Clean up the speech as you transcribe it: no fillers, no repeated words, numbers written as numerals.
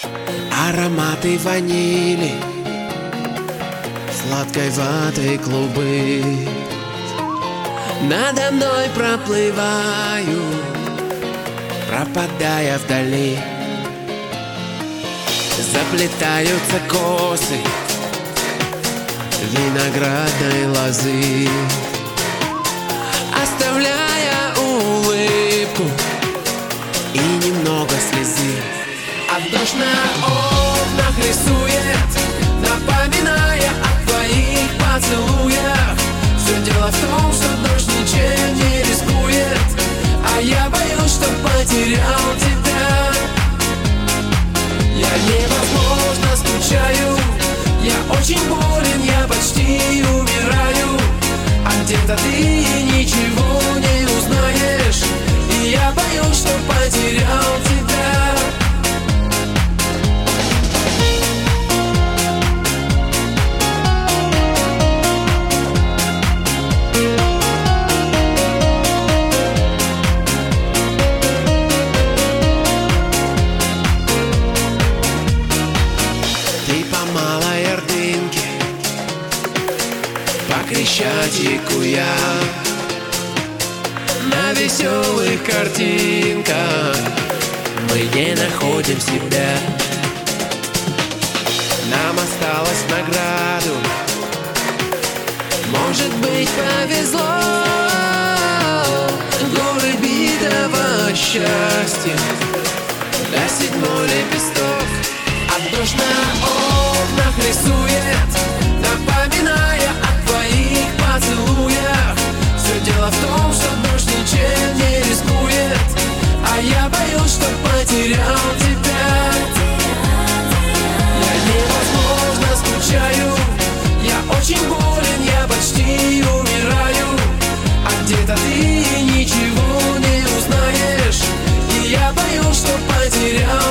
Ароматы ванили, сладкой ваты клубы надо мной проплываю, пропадая вдали. Заплетаются косы виноградной лозы, оставляя улыбку и немного слезы. А дождь на окнах рисует, напоминая о твоих поцелуях. Все дело в том, что дождь ничем не рискует, а я боюсь, что потерял тебя. Я невозможно скучаю, я очень болен, я почти умираю. А где-то ты ничего не узнаешь, и я боюсь, что потерял тебя. По Крещатику я на веселых картинках, мы не находим себя. Нам осталось в награду, может быть, повезло. Горы битого счастья, да седьмой лепесток. А дождь на окнах рисует, напоминая о твоих поцелуях. Все дело в том, что дождь ничем не рискует, а я боюсь, что потерял тебя. Я невозможно скучаю, я очень болен, я почти умираю. А где-то ты ничего не узнаешь, и я боюсь, что потерял